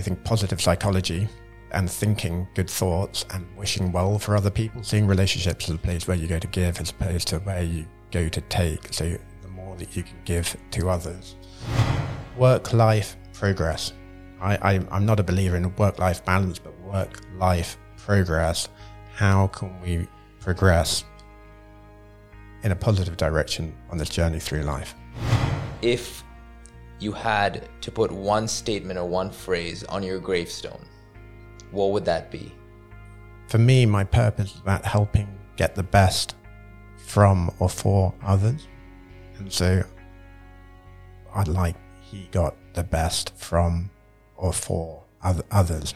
think, positive psychology and thinking good thoughts and wishing well for other people, seeing relationships as a place where you go to give as opposed to where you go to take. So the more that you can give to others. Work-life progress. I'm not a believer in work-life balance, but work-life progress. How can we progress in a positive direction on this journey through life? If you had to put one statement or one phrase on your gravestone, what would that be? For me, my purpose is about helping get the best from or for others. And so I'd like he got the best from or for others.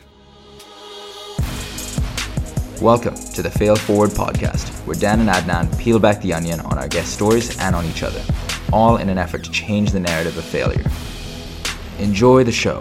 Welcome to the Fail Forward podcast, where Dan and Adnan peel back the onion on our guest stories and on each other, all in an effort to change the narrative of failure. Enjoy the show.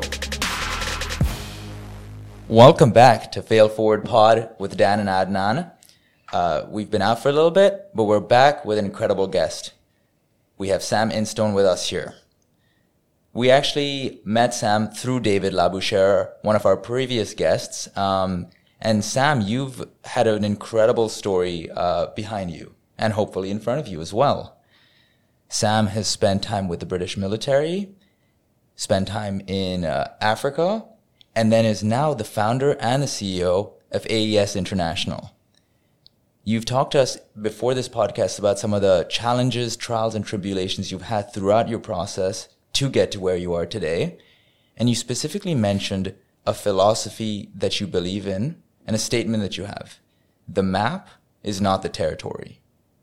Welcome back to Fail Forward Pod with Dan and Adnan. We've been out for a little bit, but we're back with an incredible guest. We have Sam Instone with us here. We actually met Sam through David Labouchere, one of our previous guests. And Sam, you've had an incredible story behind you and hopefully in front of you as well. Sam has spent time with the British military, spent time in Africa, and then is now the founder and the CEO of AES International. You've talked to us before this podcast about some of the challenges, trials, and tribulations you've had throughout your process to get to where you are today. And you specifically mentioned a philosophy that you believe in and a statement that you have. The map is not the territory.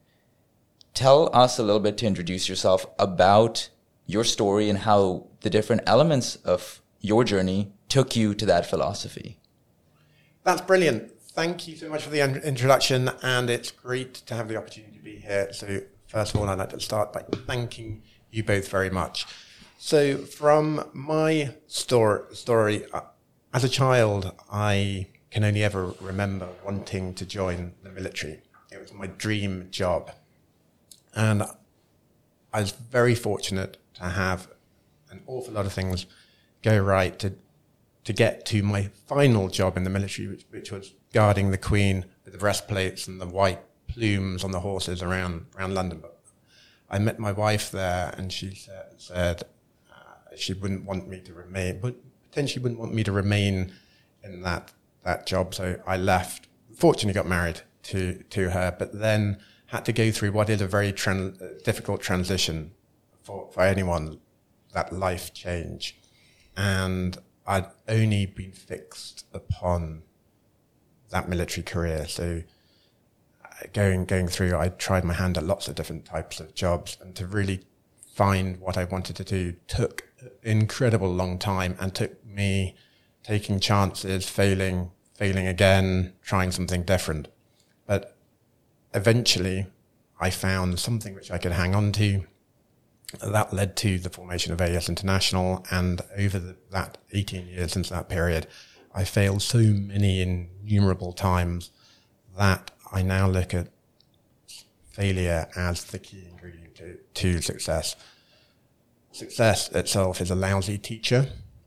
Tell us a little bit to introduce yourself about your story and how the different elements of your journey took you to that philosophy. That's brilliant. Thank you so much for the introduction, and it's great to have the opportunity to be here. So first of all, I'd like to start by thanking you both very much. So from my story, as a child, I can only ever remember wanting to join the military. It was my dream job. And I was very fortunate to have an awful lot of things go right to get to my final job in the military, which was guarding the Queen with the breastplates and the white plumes on the horses around London. But I met my wife there, and she said she wouldn't want me to remain, but potentially wouldn't want me to remain in that job. So I left. Fortunately, got married to her, but then had to go through what is a very difficult transition for anyone, that life change. And I'd only been fixed upon that military career. So going through, I tried my hand at lots of different types of jobs, and to really find what I wanted to do took an incredible long time, and took me taking chances, failing again, trying something different. But eventually I found something which I could hang on to. That led to the formation of AES International, and over that 18 years since that period, I failed so many innumerable times that I now look at failure as the key ingredient to success. Success itself is a lousy teacher,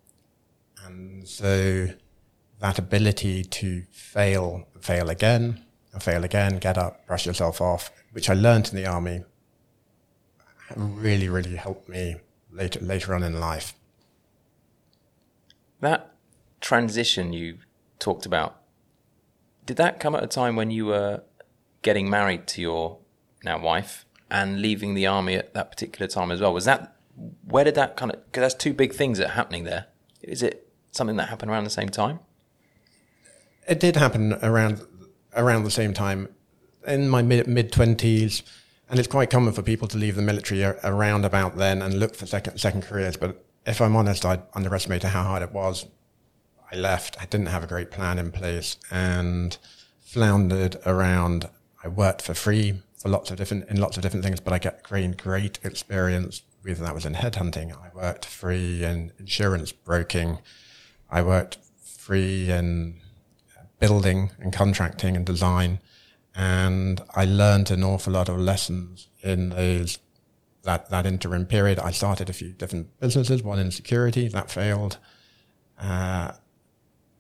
and so that ability to fail again, get up, brush yourself off, which I learned in the army, really, really helped me later on in life. That transition you talked about, did that come at a time when you were getting married to your now wife and leaving the army at that particular time as well? Where did that because that's two big things that are happening there. Is it something that happened around the same time? It did happen around the same time, in my mid-20s, and it's quite common for people to leave the military around about then and look for second careers. But if I'm honest, I underestimated how hard it was. I left. I didn't have a great plan in place and floundered around. I worked for free in lots of different things, but I gained great experience. Whether that was in headhunting, I worked free in insurance broking. I worked free in building and contracting and design, and I learned an awful lot of lessons in that interim period. I started a few different businesses, one in security that failed,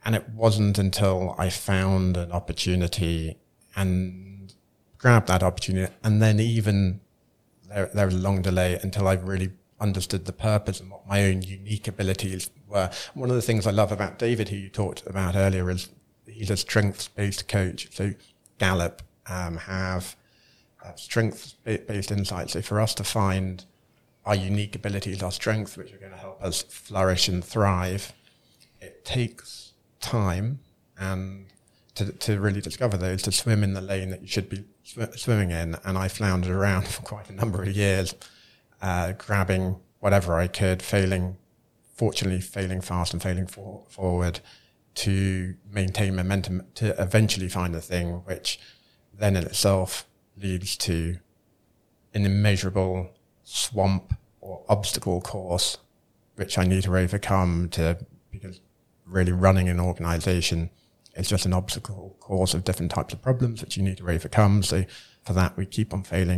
And it wasn't until I found an opportunity and grabbed that opportunity, and then even there was a long delay until I really understood the purpose and what my own unique abilities were. One of the things I love about David, who you talked about earlier, is he's a strengths-based coach. So Gallup have strengths-based insights. So for us to find our unique abilities, our strengths, which are going to help us flourish and thrive, it takes time and to really discover those, to swim in the lane that you should be swimming in. And I floundered around for quite a number of years, grabbing whatever I could, fortunately failing fast and failing forward, to maintain momentum, to eventually find the thing which then in itself leads to an immeasurable swamp or obstacle course, which I need to overcome because really running an organization is just an obstacle course of different types of problems which you need to overcome. So for that, we keep on failing.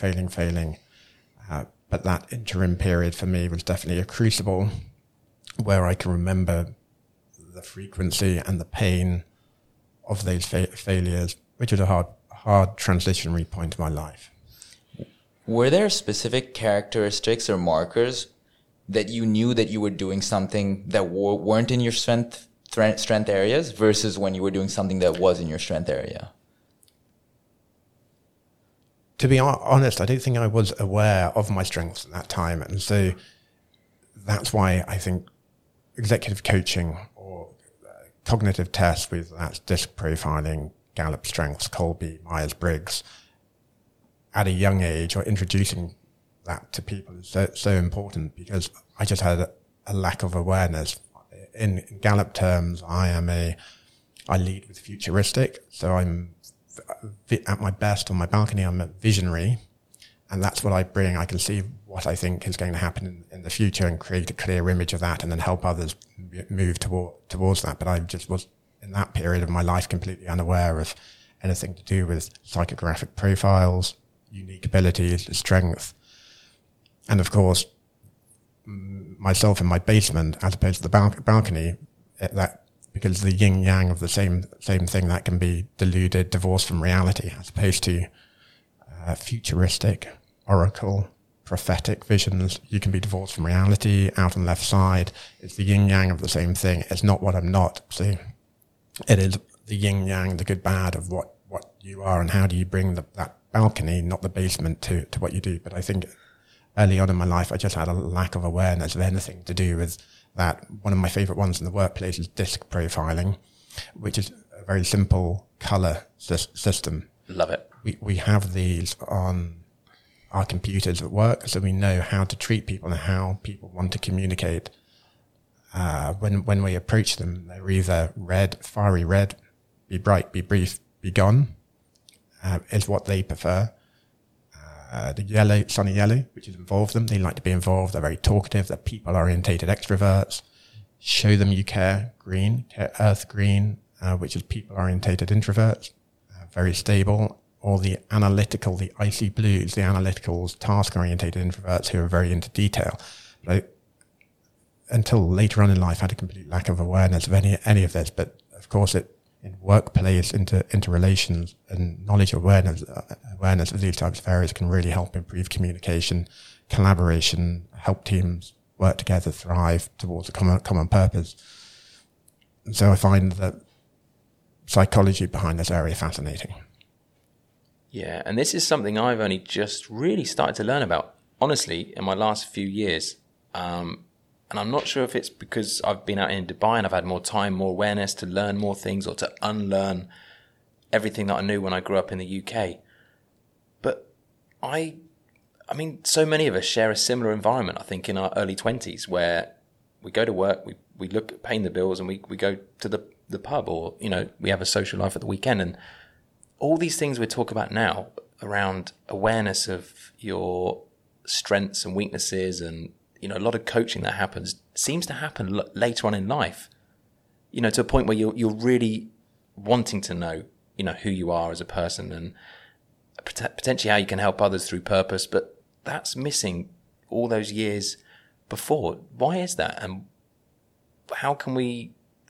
But that interim period for me was definitely a crucible where I can remember the frequency and the pain of those failures, which was a hard transitionary point in my life. Were there specific characteristics or markers that you knew that you were doing something that weren't in your strength areas versus when you were doing something that was in your strength area? To be honest, I don't think I was aware of my strengths at that time. And so that's why I think executive coaching or cognitive tests, whether that's DISC profiling, Gallup Strengths, Colby, Myers-Briggs, at a young age, or introducing that to people is so important, because I just had a lack of awareness. In Gallup terms, I lead with futuristic. So I'm at my best on my balcony, I'm a visionary, and that's what I bring. I can see what I think is going to happen in the future and create a clear image of that, and then help others move towards that. But I just was, in that period of my life, completely unaware of anything to do with psychographic profiles, unique abilities, strength. And of course, myself in my basement, as opposed to the balcony, because the yin yang of the same thing, that can be deluded, divorced from reality, as opposed to futuristic, oracle, prophetic visions. You can be divorced from reality, out on the left side. It's the yin yang of the same thing. It's not what I'm not. See, it is the yin yang, the good bad of what you are, and how do you bring that balcony, not the basement, to what you do. But I think early on in my life, I just had a lack of awareness of anything to do with that. One of my favorite ones in the workplace is DISC profiling, which is a very simple color system. Love it. We have these on our computers at work, so we know how to treat people and how people want to communicate. When we approach them, they're either red, fiery red, be bright, be brief, be gone, is what they prefer. The yellow, sunny yellow, which is involve them. They like to be involved. They're very talkative. They're people-orientated extroverts. Show them you care. Green, earth green, which is people-orientated introverts. Very stable. Or the analytical, the icy blues, the analyticals, task-orientated introverts who are very into detail. But until later on in life, I had a complete lack of awareness of any of this. But of course, in workplace, interrelations, and knowledge awareness of these types of areas can really help improve communication, collaboration, help teams work together, thrive towards a common purpose. And so I find that psychology behind this area fascinating. Yeah, and this is something I've only just really started to learn about, honestly, in my last few years. And I'm not sure if it's because I've been out in Dubai and I've had more time, more awareness to learn more things, or to unlearn everything that I knew when I grew up in the UK. But I mean, so many of us share a similar environment, I think, in our early 20s, where we go to work, we look at paying the bills, and we go to the pub, or, we have a social life at the weekend. And all these things we talk about now around awareness of your strengths and weaknesses, and a lot of coaching that happens seems to happen later on in life, to a point where you're really wanting to know, who you are as a person, and potentially how you can help others through purpose. But that's missing all those years before. Why is that? And how can we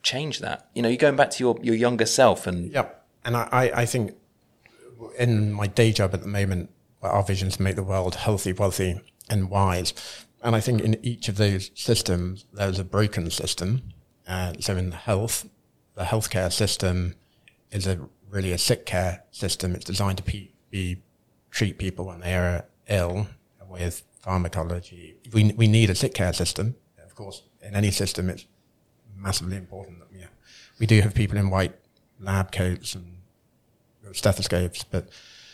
change that? You know, you're going back to your younger self and... Yep. And I think in my day job at the moment, our vision is to make the world healthy, wealthy and wise. And I think in each of those systems, there's a broken system. So in the healthcare system is really a sick care system. It's designed to treat people when they are ill with pharmacology. We need a sick care system. Of course, in any system, it's massively important that we do have people in white lab coats and stethoscopes, but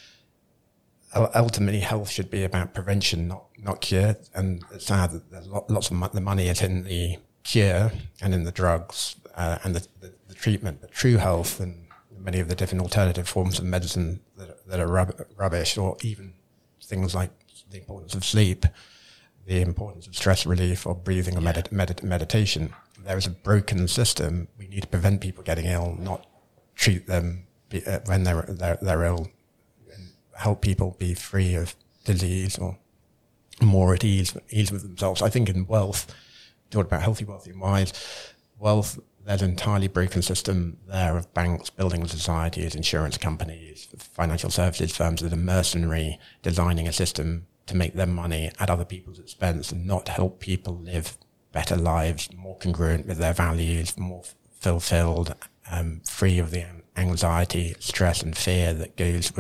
ultimately health should be about prevention, not cure. And it's sad that there's lots of the money is in the cure and in the drugs and the treatment, but true health and many of the different alternative forms of medicine that are rubbish, or even things like the importance of sleep, the importance of stress relief or breathing or meditation. There is a broken system. We need to prevent people getting ill, not treat them when they're ill, and help people be free of disease or more at ease with themselves. I think in wealth, talk about healthy, wealthy and wise, wealth, there's an entirely broken system there of banks, building societies, insurance companies, financial services firms that are mercenary, designing a system to make them money at other people's expense and not help people live better lives, more congruent with their values, more fulfilled, free of the anxiety, stress and fear that goes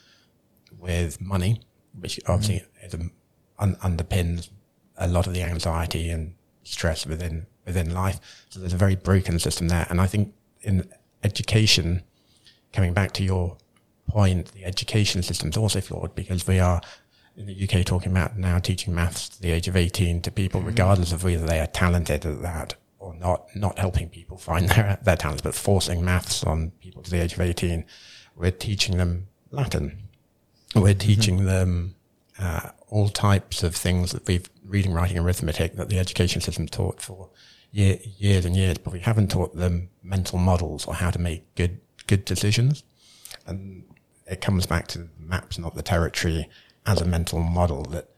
with money, which obviously underpins a lot of the anxiety and stress within life. So there's a very broken system there. And I think in education, coming back to your point, the education system is also flawed because we are in the UK talking about now teaching maths to the age of 18 to people, regardless of whether they are talented at that or not helping people find their talents, but forcing maths on people to the age of 18. We're teaching them Latin. We're teaching them all types of things that we've reading, writing, arithmetic that the education system taught for years and years, but we haven't taught them mental models or how to make good decisions. And it comes back to maps, not the territory, as a mental model that,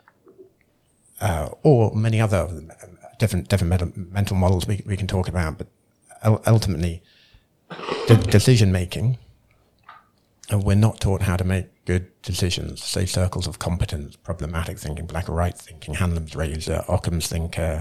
or many other different mental models we can talk about, but ultimately, decision making. We're not taught how to make good decisions. Say circles of competence, problematic thinking, black or white thinking, Hanlon's razor, Occam's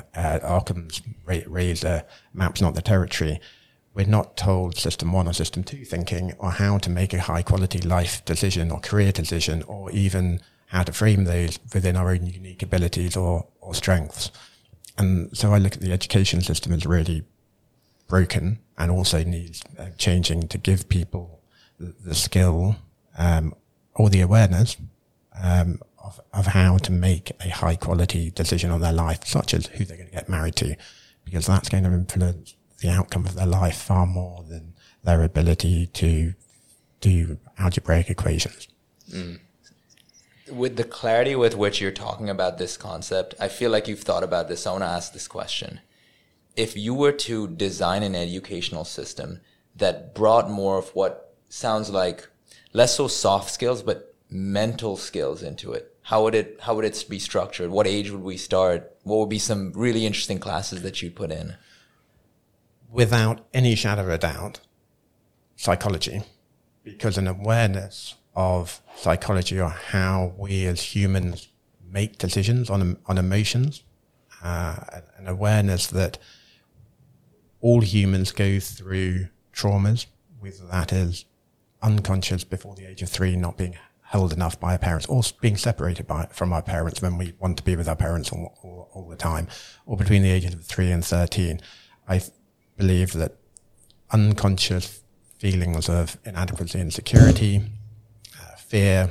razor, maps not the territory. We're not told system 1 or system 2 thinking, or how to make a high quality life decision or career decision, or even how to frame those within our own unique abilities or strengths. And so I look at the education system as really broken and also needs changing to give people the skill or the awareness of how to make a high quality decision on their life, such as who they're going to get married to, because that's going to influence the outcome of their life far more than their ability to do algebraic equations. With the clarity with which you're talking about this concept, I feel like you've thought about this. I want to ask this question. If you were to design an educational system that brought more of what sounds like less so soft skills, but mental skills into it, how would it be structured? What age would we start? What would be some really interesting classes that you'd put in? Without any shadow of a doubt, psychology, because an awareness of psychology or how we as humans make decisions on emotions, an awareness that all humans go through traumas, whether that is unconscious before the age of 3, not being held enough by our parents, or being separated from our parents when we want to be with our parents all the time, or between the ages of 3 and 13. I believe that unconscious feelings of inadequacy and insecurity, fear,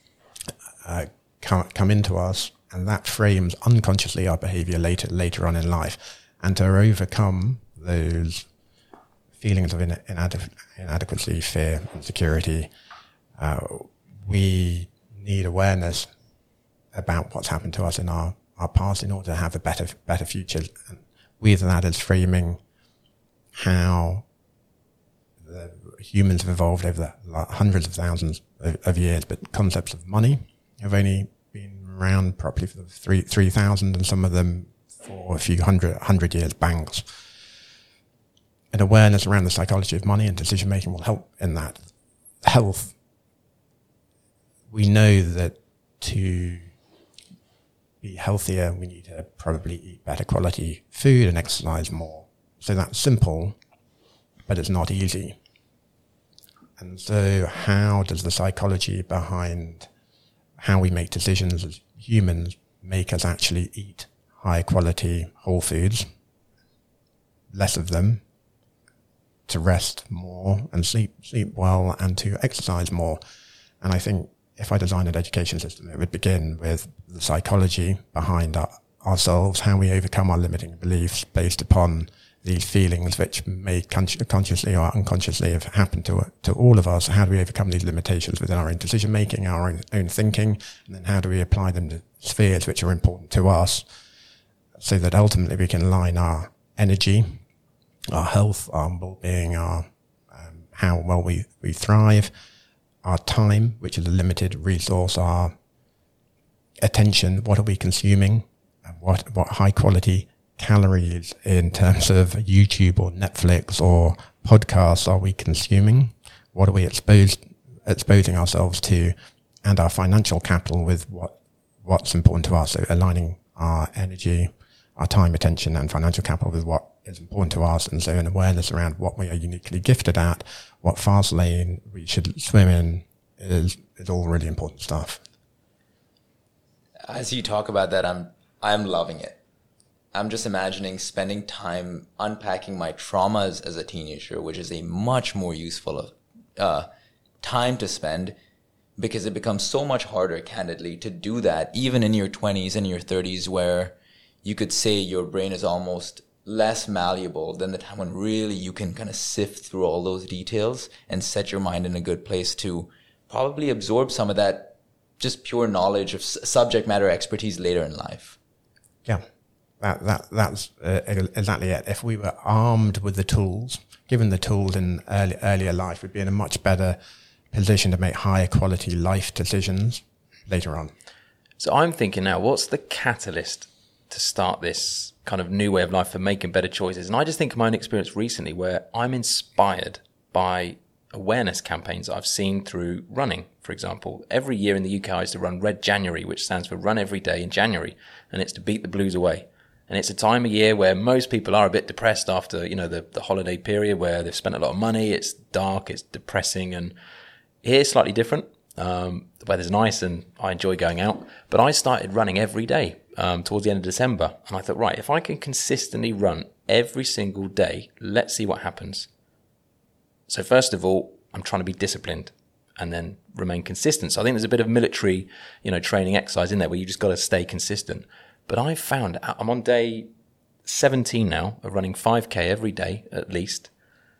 come into us, and that frames unconsciously our behavior later on in life. And to overcome those feelings of inadequacy, fear, insecurity, we need awareness about what's happened to us in our past in order to have a better future. And whether that is framing how the humans have evolved over the hundreds of thousands of years, but concepts of money have only been around properly for 3,000, and some of them for a few hundred years. Banks. an awareness around the psychology of money and decision making will help in that. Health. We know that to be healthier, we need to probably eat better quality food and exercise more. So that's simple, but it's not easy. And so how does the psychology behind how we make decisions as humans make us actually eat high quality whole foods, less of them, to rest more and sleep well, and to exercise more? And I think if I design an education system, it would begin with the psychology behind ourselves, how we overcome our limiting beliefs based upon these feelings which may consciously or unconsciously have happened to all of us. How do we overcome these limitations within our own decision making, our own thinking, and then how do we apply them to spheres which are important to us, so that ultimately we can align our energy, our health, our well-being, our how well we thrive, our time, which is a limited resource, our attention, what are we consuming, and what high quality calories in terms of YouTube or Netflix or podcasts are we consuming, what are we exposing ourselves to, and our financial capital with what's important to us. So aligning our energy, our time, attention, and financial capital with what is important to us. And so an awareness around what we are uniquely gifted at, what fast lane we should swim in, is all really important stuff. As you talk about that, I'm loving it. I'm just imagining spending time unpacking my traumas as a teenager, which is a much more useful time to spend, because it becomes so much harder, candidly, to do that even in your 20s and your 30s, where you could say your brain is almost less malleable than the time when really you can kind of sift through all those details and set your mind in a good place to probably absorb some of that just pure knowledge of subject matter expertise later in life. Yeah, that's exactly it. If we were armed with the tools, given the tools in earlier life, we'd be in a much better position to make higher quality life decisions later on. So I'm thinking now, what's the catalyst to start this kind of new way of life for making better choices? And I just think of my own experience recently, where I'm inspired by awareness campaigns that I've seen through running, for example. Every year in the UK, I used to run Red January, which stands for Run Every Day in January, and it's to beat the blues away. And it's a time of year where most people are a bit depressed after, the holiday period where they've spent a lot of money. It's dark, it's depressing, and here it's slightly different. The weather's nice and I enjoy going out, but I started running every day towards the end of December, and I thought, right, if I can consistently run every single day, let's see what happens. So first of all, I'm trying to be disciplined and then remain consistent. So I think there's a bit of military, training exercise in there where you just got to stay consistent. But I found I'm on day 17 now of running 5K every day at least.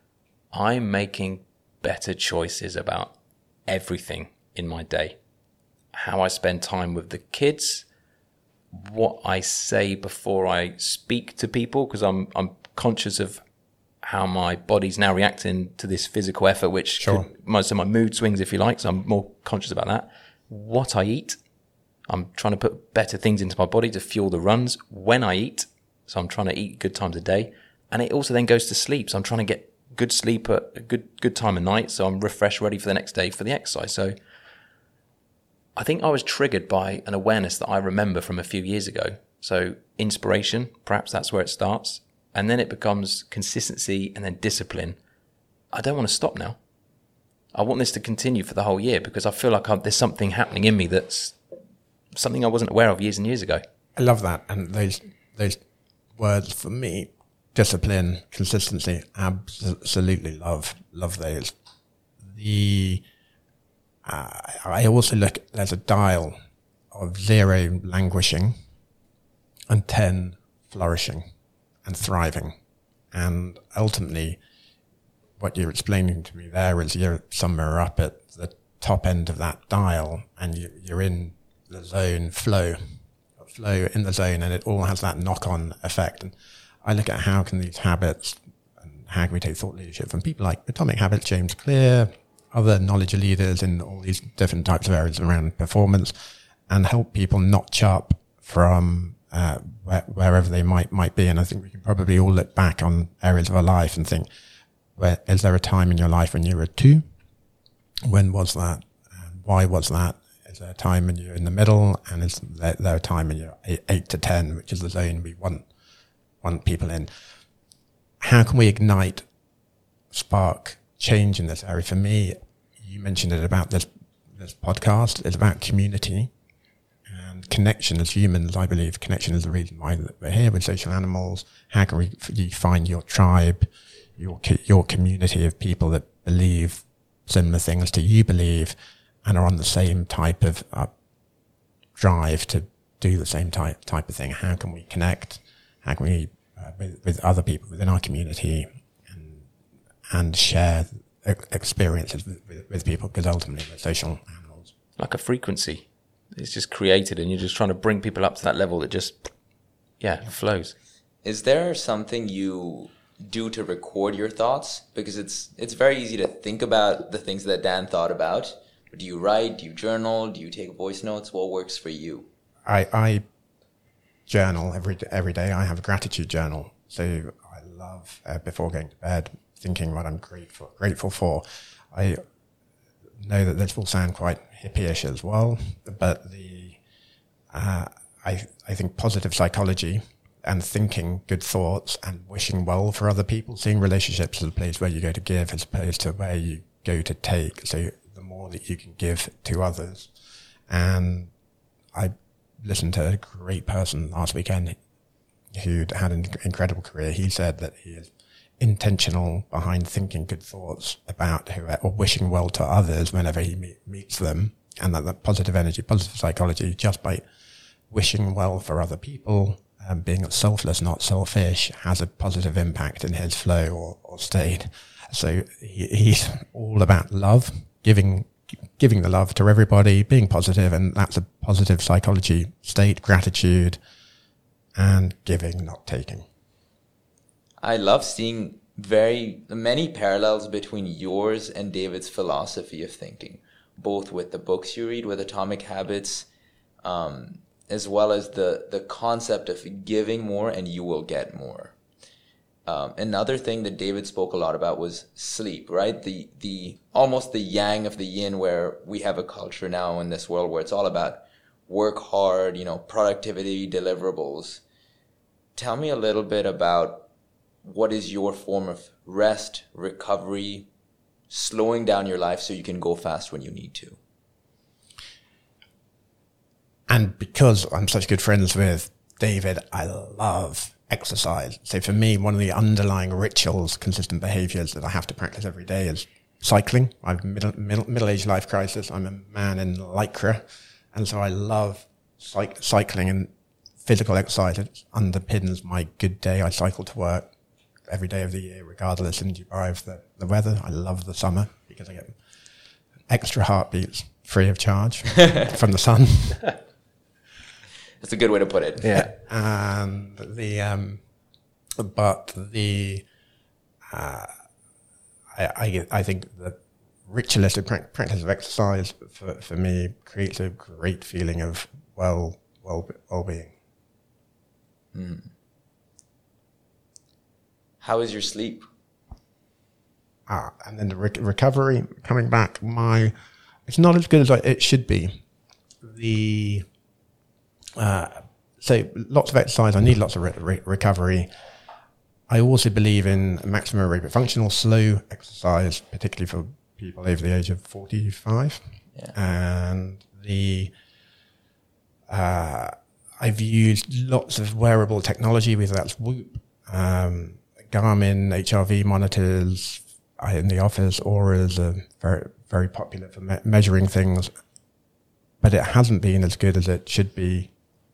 I'm making better choices about everything in my day. How I spend time with the kids, what I say before I speak to people, because I'm conscious of how my body's now reacting to this physical effort, which most of my mood swings, if you like. So I'm more conscious about that. What I eat, I'm trying to put better things into my body to fuel the runs. When I eat, so I'm trying to eat good times a day. And it also then goes to sleep. So I'm trying to get good sleep at a good time of night, so I'm refreshed, ready for the next day for the exercise. So I think I was triggered by an awareness that I remember from a few years ago. So inspiration, perhaps that's where it starts. And then it becomes consistency and then discipline. I don't want to stop now. I want this to continue for the whole year, because I feel like there's something happening in me that's something I wasn't aware of years and years ago. I love that. And those words for me, discipline, consistency, absolutely love those. I also look, there's a dial of 0 languishing and 10 flourishing and thriving. And ultimately, what you're explaining to me there is you're somewhere up at the top end of that dial, and you're in the zone, flow in the zone, and it all has that knock-on effect. And I look at how can these habits, and how can we take thought leadership from people like Atomic Habits, James Clear, other knowledge leaders in all these different types of areas around performance, and help people notch up from wherever they might be. And I think we can probably all look back on areas of our life and think, is there a time in your life when you were 2? When was that? Why was that? Is there a time when you're in the middle? And is there a time when you're 8 to 10, which is the zone we want people in? How can we ignite, spark change in this area? For me, you mentioned it about this podcast. It's about community and connection. As humans, I believe connection is the reason why we're here with social animals. How can you find your tribe, your community of people that believe similar things to you believe and are on the same type of drive to do the same type of thing? How can we connect? How can we with other people within our community and share experiences with people, because ultimately we're social animals. Like a frequency. It's just created and you're just trying to bring people up to that level that just, flows. Is there something you do to record your thoughts? Because it's very easy to think about the things that Dan thought about. But do you write? Do you journal? Do you take voice notes? What works for you? I journal every day. I have a gratitude journal. So I love, before going to bed, thinking what I'm grateful for. I know that this will sound quite hippie-ish as well, but I think positive psychology and thinking good thoughts and wishing well for other people, seeing relationships as a place where you go to give as opposed to where you go to take. So the more that you can give to others. And I listened to a great person last weekend who'd had an incredible career. He said that he is intentional behind thinking good thoughts about or wishing well to others whenever he meets them, and that the positive energy, positive psychology, just by wishing well for other people and being selfless, not selfish, has a positive impact in his flow or state. So he's all about love, giving the love to everybody, being positive, and that's a positive psychology state, gratitude, and giving, not taking. I love seeing very many parallels between yours and David's philosophy of thinking, both with the books you read, with Atomic Habits, as well as the concept of giving more and you will get more. Another thing that David spoke a lot about was sleep, right? The almost the yang of the yin, where we have a culture now in this world where it's all about work hard, productivity, deliverables. Tell me a little bit about what is your form of rest, recovery, slowing down your life so you can go fast when you need to. And because I'm such good friends with David, I love exercise. So for me, one of the underlying rituals, consistent behaviors that I have to practice every day is cycling. I have middle-aged life crisis. I'm a man in lycra. And so I love cycling, and physical exercise. It underpins my good day. I cycle to work every day of the year, regardless in Dubai of the weather. I love the summer because I get extra heartbeats free of charge from the sun. That's a good way to put it. Yeah. And I think the ritualistic practice of exercise for me creates a great feeling of well-being. Mm. How is your sleep? And then the recovery, coming back, it's not as good as it should be. So lots of exercise, I need lots of recovery. I also believe in maximum aerobic function or slow exercise, particularly for people over the age of 45. Yeah. And I've used lots of wearable technology, whether that's Whoop, Garmin, HRV monitors in the office. Auras are very, very popular for measuring things, but it hasn't been as good as it should be.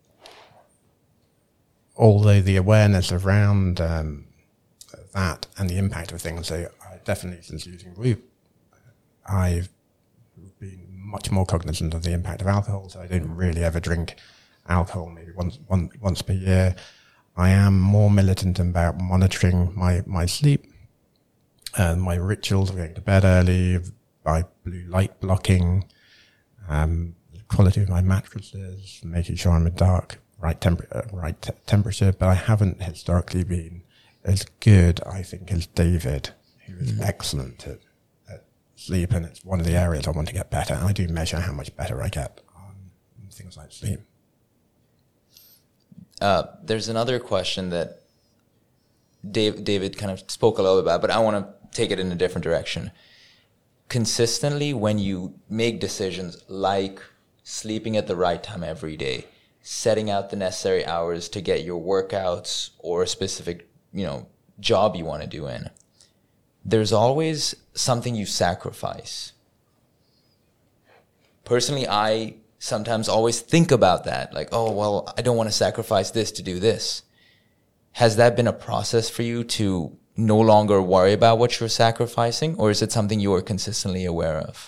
Although the awareness around that and the impact of things, so I definitely, since using Whoop, I've been much more cognizant of the impact of alcohol, so I don't really ever drink alcohol, maybe once per year. I am more militant about monitoring my sleep and my rituals of going to bed early, by blue light blocking, the quality of my mattresses, making sure I'm in dark temperature, but I haven't historically been as good, I think, as David, who is excellent at sleep, and it's one of the areas I want to get better. And I do measure how much better I get on things like sleep. There's another question that David kind of spoke a little about, but I want to take it in a different direction. Consistently, when you make decisions like sleeping at the right time every day, setting out the necessary hours to get your workouts or a specific, job you want to do in, there's always something you sacrifice. Personally, I sometimes always think about that, like, oh, well, I don't want to sacrifice this to do this. Has that been a process for you to no longer worry about what you're sacrificing, or is it something you are consistently aware of?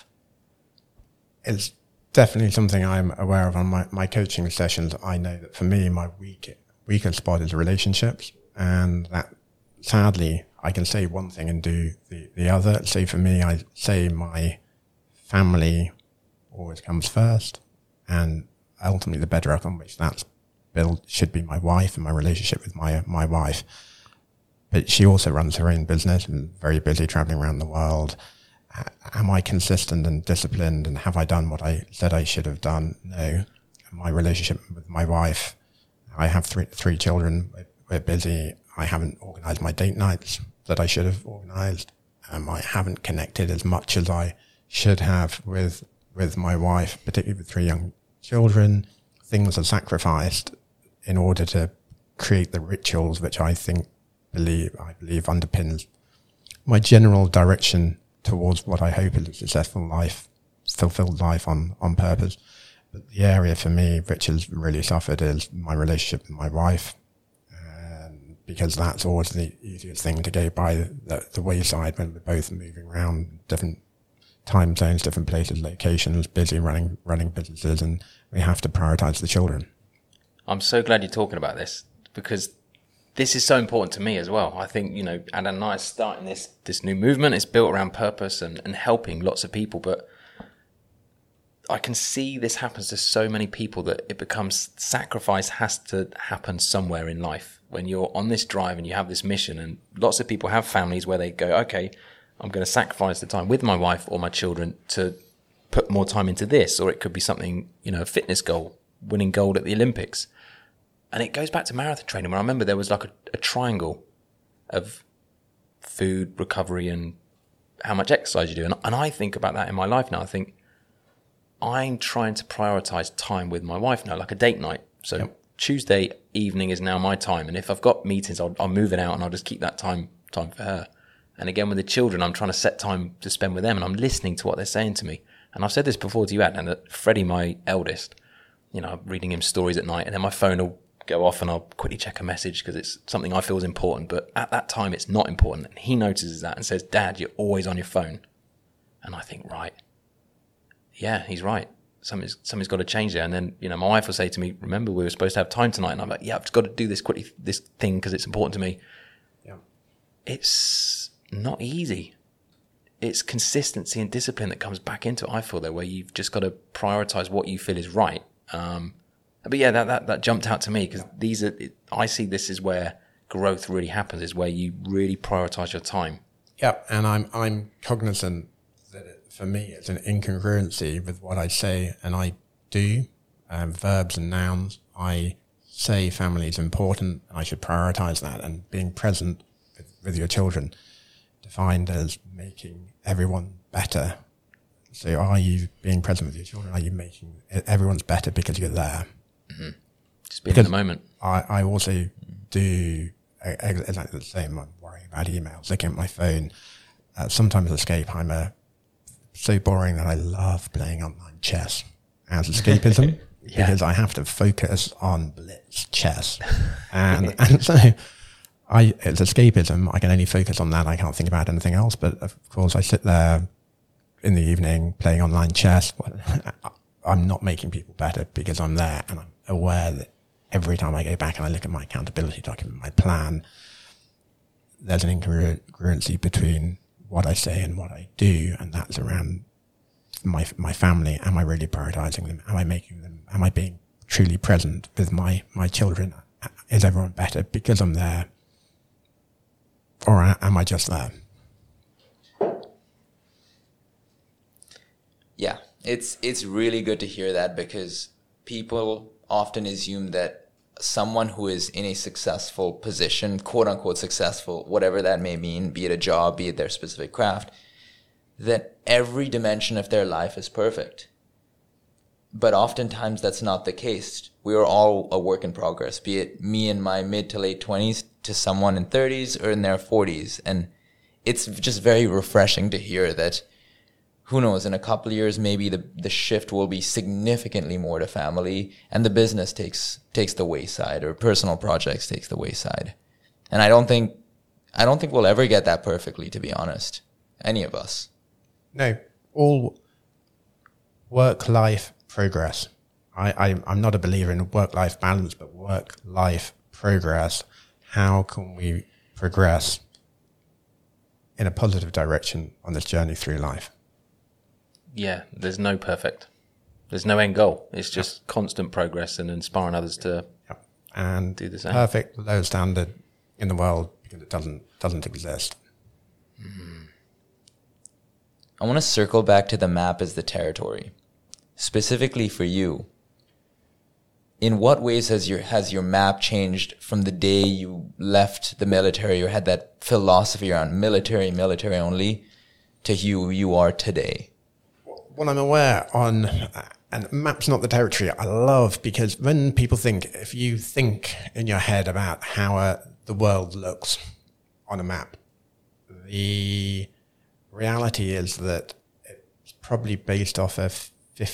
It's definitely something I'm aware of on my coaching sessions. I know that for me, my weaker spot is relationships, and that sadly, I can say one thing and do the other. So for me, I say my family always comes first, and ultimately the bedrock on which that's built should be my wife and my relationship with my wife. But she also runs her own business and very busy traveling around the world. Am I consistent and disciplined, and have I done what I said I should have done? No. My relationship with my wife, I have three children. We're busy. I haven't organized my date nights that I should have organized. I haven't connected as much as I should have with my wife, particularly with 3 young children. Things are sacrificed in order to create the rituals which I believe underpins my general direction towards what I hope is a successful life, fulfilled life on purpose. But the area for me which has really suffered is my relationship with my wife, because that's always the easiest thing to go by the wayside when we're both moving around different time zones, different places, locations, busy running businesses, and we have to prioritize the children. I'm so glad you're talking about this, because this is so important to me as well. I think, Adam and I are starting this new movement. It's built around purpose and helping lots of people, but I can see this happens to so many people that it becomes sacrifice has to happen somewhere in life. When you're on this drive and you have this mission, and lots of people have families where they go, okay, I'm going to sacrifice the time with my wife or my children to put more time into this, or it could be something, a fitness goal, winning gold at the Olympics. And it goes back to marathon training, where I remember there was like a triangle of food, recovery, and how much exercise you do. And I think about that in my life now. I think I'm trying to prioritize time with my wife now, like a date night. So yep. Tuesday evening is now my time. And if I've got meetings, I'll move it out and I'll just keep that time for her. And again, with the children, I'm trying to set time to spend with them, and I'm listening to what they're saying to me. And I've said this before to you, Adnan, that Freddie, my eldest, I'm reading him stories at night, and then my phone will go off and I'll quickly check a message because it's something I feel is important. But at that time, it's not important. And he notices that and says, Dad, you're always on your phone. And I think, right. Yeah, he's right. Something's got to change there. And then, my wife will say to me, remember, we were supposed to have time tonight. And I'm like, yeah, I've just got to do this quickly, this thing, because it's important to me. Yeah. It's not easy. It's consistency and discipline that comes back into it, I feel, there, where you've just got to prioritize what you feel is right. But yeah, that jumped out to me, because I see this is where growth really happens, is where you really prioritize your time. Yeah. And I'm cognizant that for me, it's an incongruency with what I say and I do, verbs and nouns. I say family is important and I should prioritize that, and being present with your children, defined as making everyone better. So are you being present with your children? Are you making everyone's better because you're there? Mm-hmm. Just being in the moment. I also do exactly the same. I'm worrying about emails, looking at my phone. Sometimes escape. I'm so boring that I love playing online chess as escapism. Yeah. Because I have to focus on blitz chess. And so it's escapism. I can only focus on that. I can't think about anything else. But of course, I sit there in the evening playing online chess. I'm not making people better because I'm there, and I'm aware that every time I go back and I look at my accountability document, my plan, there's an incongruency between what I say and what I do, and that's around my family. Am I really prioritizing them? Am I being truly present with my children? Is everyone better because I'm there? Or am I just there? Yeah, it's really good to hear that, because people often assume that someone who is in a successful position, quote unquote successful, whatever that may mean, be it a job, be it their specific craft, that every dimension of their life is perfect. But oftentimes that's not the case. We are all a work in progress, be it me in my mid to late 20s to someone in 30s or in their 40s. And it's just very refreshing to hear that, who knows, in a couple of years, maybe the shift will be significantly more to family and the business takes the wayside, or personal projects takes the wayside. And I don't think we'll ever get that perfectly, to be honest. Any of us. No, all work-life progress. I'm not a believer in work-life balance, but work-life progress. How can we progress in a positive direction on this journey through life? Yeah, there's no perfect. There's no end goal. It's just constant progress and inspiring others to and do the same. Perfect, low standard in the world, because it doesn't exist. I want to circle back to the map as the territory. Specifically for you, in what ways has your map changed from the day you left the military or had that philosophy around military only to who you are today? What I'm aware on, and map's not the territory, I love, because when people think, if you think in your head about how the world looks on a map, the reality is that it's probably based off of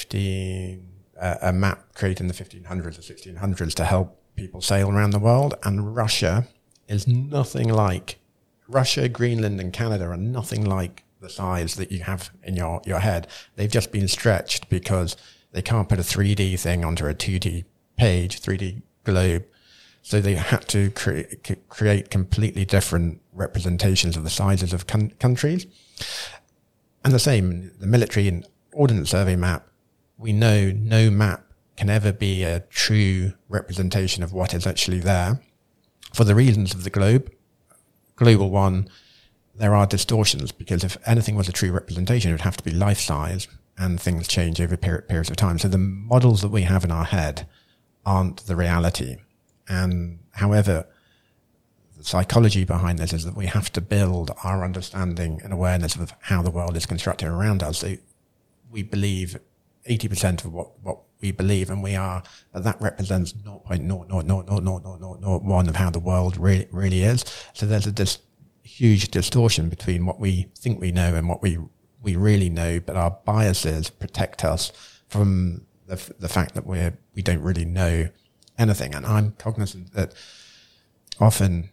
a map created in the 1500s or 1600s to help people sail around the world. And Russia is nothing like, Russia, Greenland and Canada are nothing like the size that you have in your head. They've just been stretched because they can't put a 3D thing onto a 2D page, 3D globe. So they had to create completely different representations of the sizes of countries. And the same, the military and Ordnance Survey map, we know no map can ever be a true representation of what is actually there. For the reasons of the global one, there are distortions, because if anything was a true representation, it would have to be life size, and things change over periods of time. So the models that we have in our head aren't the reality. And however, the psychology behind this is that we have to build our understanding and awareness of how the world is constructed around us. So we believe 80% of what we believe, and that represents 0.0000001 of how the world really is. So there's this huge distortion between what we think we know and what we really know, but our biases protect us from the fact that we don't really know anything. And I'm cognizant that often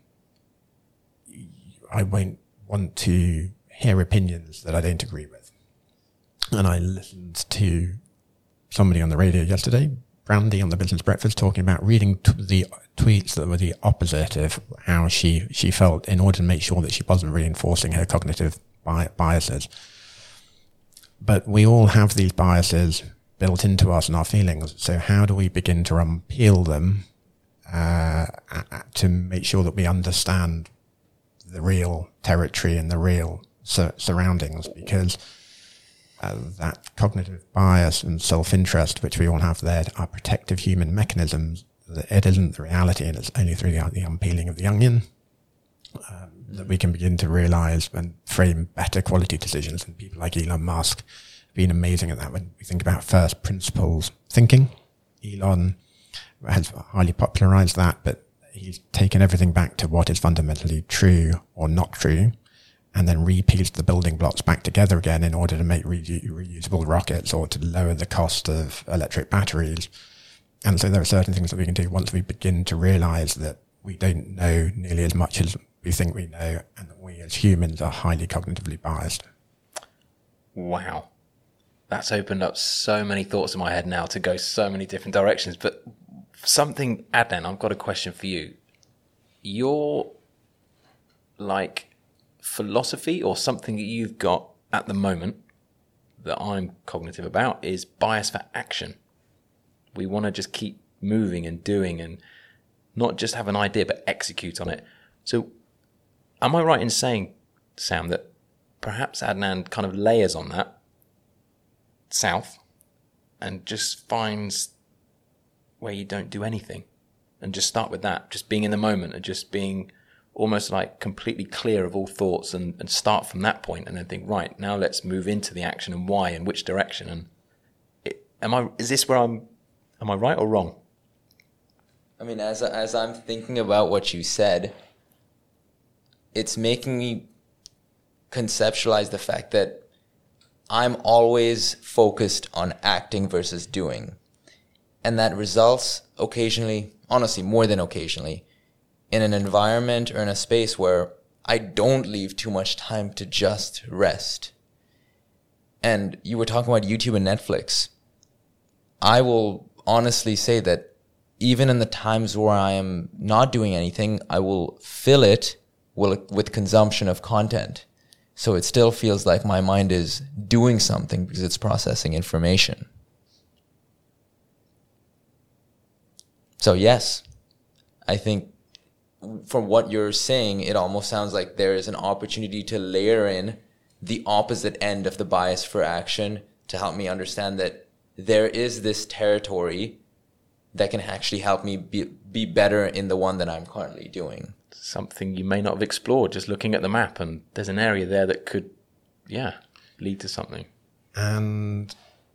I won't want to hear opinions that I don't agree with. And I listened to somebody on the radio yesterday, Brandy on the Business Breakfast, talking about reading the tweets that were the opposite of how she felt, in order to make sure that she wasn't reinforcing her cognitive biases. But we all have these biases built into us and our feelings. So how do we begin to unpeel them to make sure that we understand the real territory and the real surroundings? Because that cognitive bias and self-interest, which we all have there, are protective human mechanisms. It isn't the reality, and it's only through the unpeeling of the onion that we can begin to realize and frame better quality decisions. And people like Elon Musk have been amazing at that. When we think about first principles thinking, Elon has highly popularized that, but he's taken everything back to what is fundamentally true or not true, and then repieced the building blocks back together again in order to make reusable rockets or to lower the cost of electric batteries. And so there are certain things that we can do once we begin to realize that we don't know nearly as much as we think we know, and that we as humans are highly cognitively biased. Wow. That's opened up so many thoughts in my head now to go so many different directions. But something, Adnan, I've got a question for you. Your, philosophy or something that you've got at the moment that I'm cognitive about is bias for action. We want to just keep moving and doing and not just have an idea but execute on it. So am I right in saying, Sam, that perhaps Adnan kind of layers on that south and just finds where you don't do anything and just start with that, just being in the moment and just being almost like completely clear of all thoughts and start from that point and then think, right, now let's move into the action and why and which direction. And am I right or wrong? I mean, as I'm thinking about what you said, it's making me conceptualize the fact that I'm always focused on acting versus doing. And that results occasionally, honestly, more than occasionally, in an environment or in a space where I don't leave too much time to just rest. And you were talking about YouTube and Netflix. I will honestly say that even in the times where I am not doing anything, I will fill it with consumption of content. So it still feels like my mind is doing something because it's processing information. So yes, I think from what you're saying, it almost sounds like there is an opportunity to layer in the opposite end of the bias for action to help me understand that there is this territory that can actually help me be better in the one that I'm currently doing. Something you may not have explored just looking at the map, and there's an area there that could, lead to something. And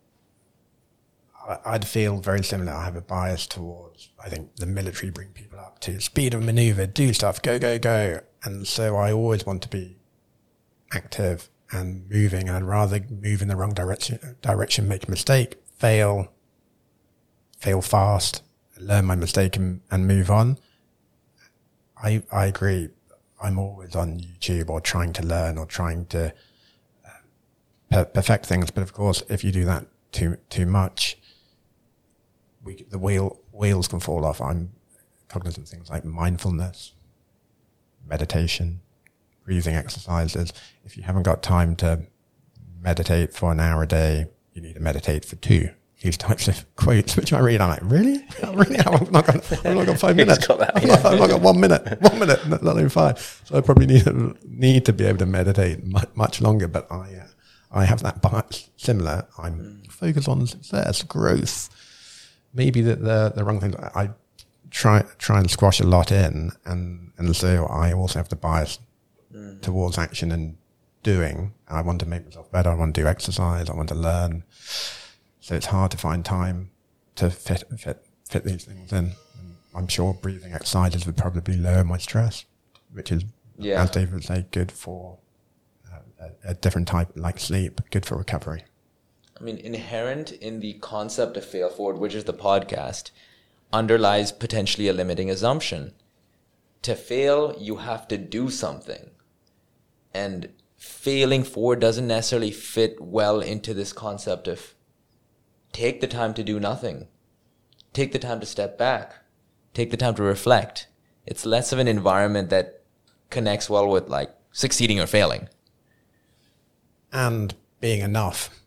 I'd feel very similar. I have a bias towards, I think the military bring people up to speed of maneuver, do stuff, go, go, go. And so I always want to be active and moving, and I'd rather move in the wrong direction, make a mistake, fail fast, learn my mistake and move on. I agree. I'm always on YouTube or trying to learn or trying to perfect things. But of course, if you do that too much, the wheels can fall off. I'm cognizant of things like mindfulness, meditation, breathing exercises. If you haven't got time to meditate for an hour a day, you need to meditate for 2. These types of quotes, which I read, I'm like, really? I've not got 5 minutes. I've not got 1 minute, not even 5. So I probably need to be able to meditate much longer. But I have that bias similar. I'm focused on success, growth. Maybe the wrong thing. I try and squash a lot in, and so I also have the bias towards action and doing. I want to make myself better. I want to do exercise. I want to learn. So it's hard to find time to fit these things in. And I'm sure breathing exercises would probably lower my stress, which is, as David would say, good for a different type, like sleep, good for recovery. I mean, inherent in the concept of fail forward, which is the podcast, underlies potentially a limiting assumption. To fail, you have to do something. And failing forward doesn't necessarily fit well into this concept of take the time to do nothing. Take the time to step back. Take the time to reflect. It's less of an environment that connects well with like succeeding or failing. And being enough.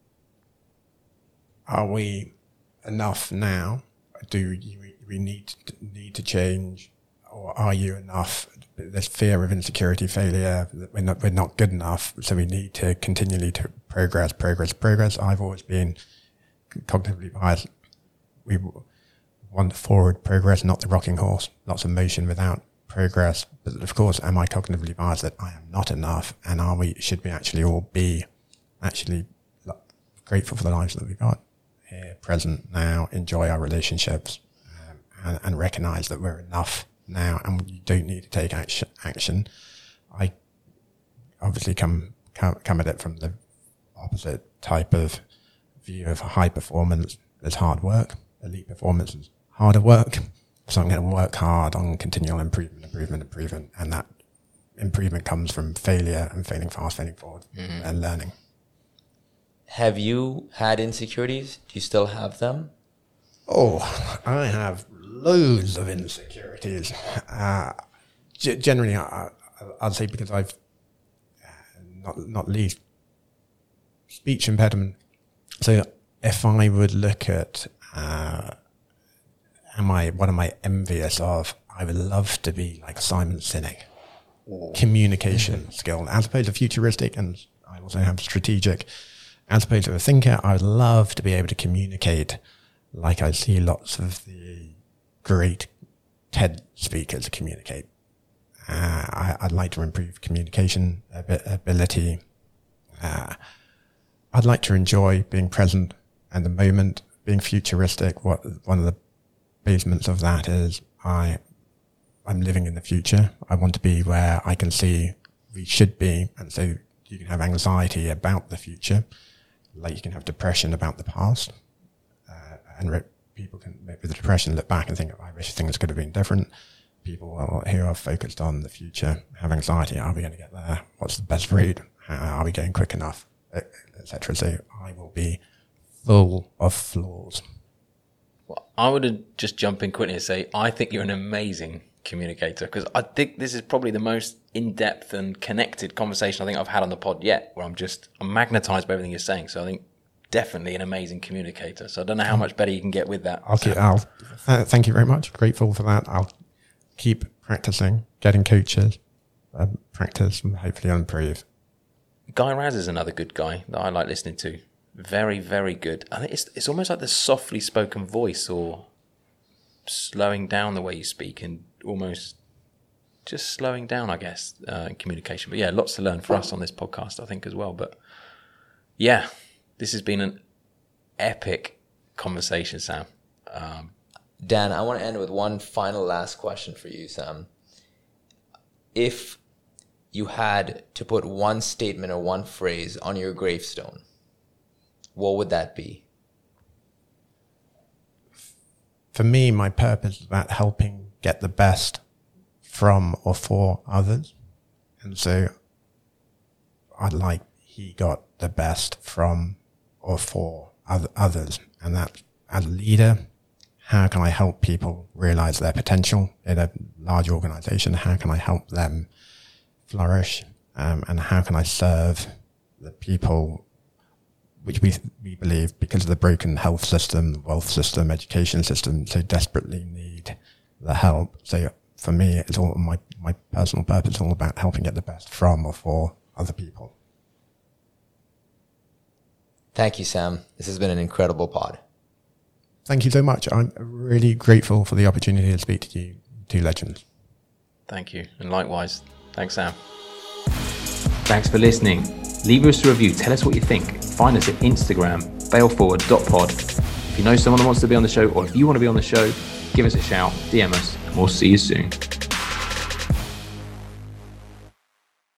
Are we enough now? Do we need to change, or are you enough? There's fear of insecurity, failure. We're not good enough, so we need to continually to progress. I've always been cognitively biased. We want forward progress, not the rocking horse. Lots of motion without progress. But of course, am I cognitively biased that I am not enough? And should we actually all be actually grateful for the lives that we've got here, present now, enjoy our relationships, and recognize that we're enough now, and you don't need to take action. I obviously come at it from the opposite type of view of high performance is hard work. Elite performance is harder work. So I'm going to work hard on continual improvement, and that improvement comes from failure and failing fast, failing forward, and learning. Have you had insecurities? Do you still have them? Oh, I have loads of insecurities. Generally, I'd say because I've not least speech impediment. So if I would look at what am I envious of? I would love to be like Simon Sinek. Communication skill, as opposed to futuristic, and I also have strategic. As opposed to a thinker, I would love to be able to communicate like I see lots of the great TED speakers communicate. I'd like to improve communication ability. I'd like to enjoy being present at the moment, being futuristic. One of the basements of that is I'm living in the future. I want to be where I can see we should be. And so you can have anxiety about the future, like you can have depression about the past. And people can, with the depression, look back and think, I wish things could have been different. People who are focused on the future have anxiety. Are we going to get there? What's the best route? Are we going quick enough? Etc. So I will be full of flaws. Well, I would just jump in quickly and say, I think you're an amazing communicator, because I think this is probably the most in-depth and connected conversation I think I've had on the pod yet, where I'm magnetized by everything you're saying. So I think definitely an amazing communicator. So I don't know how much better you can get with that. Thank you very much. Grateful for that. I'll keep practicing, getting coaches, practice, and hopefully improve. Guy Raz is another good guy that I like listening to. Very, very good. I think it's almost like the softly spoken voice, or slowing down the way you speak, and almost just slowing down, I guess, in communication. But yeah, lots to learn for us on this podcast, I think, as well. But yeah, this has been an epic conversation, Sam. Dan, I want to end with one final last question for you, Sam. If you had to put one statement or one phrase on your gravestone, what would that be? For me, my purpose is about helping get the best from or for others. And so I'd like he got the best from or for others. And that, as a leader, how can I help people realize their potential in a large organization? How can I help them flourish? And how can I serve the people which we believe, because of the broken health system, the wealth system, education system, so desperately need the help. So for me, it's all my personal purpose, all about helping get the best from or for other people. Thank you, Sam. This has been an incredible pod. Thank you so much. I'm really grateful for the opportunity to speak to you, two legends. Thank you. And likewise. Thanks, Sam. Thanks for listening. Leave us a review. Tell us what you think. Find us at Instagram, failforward.pod. If you know someone that wants to be on the show, or if you want to be on the show, give us a shout, DM us, and we'll see you soon.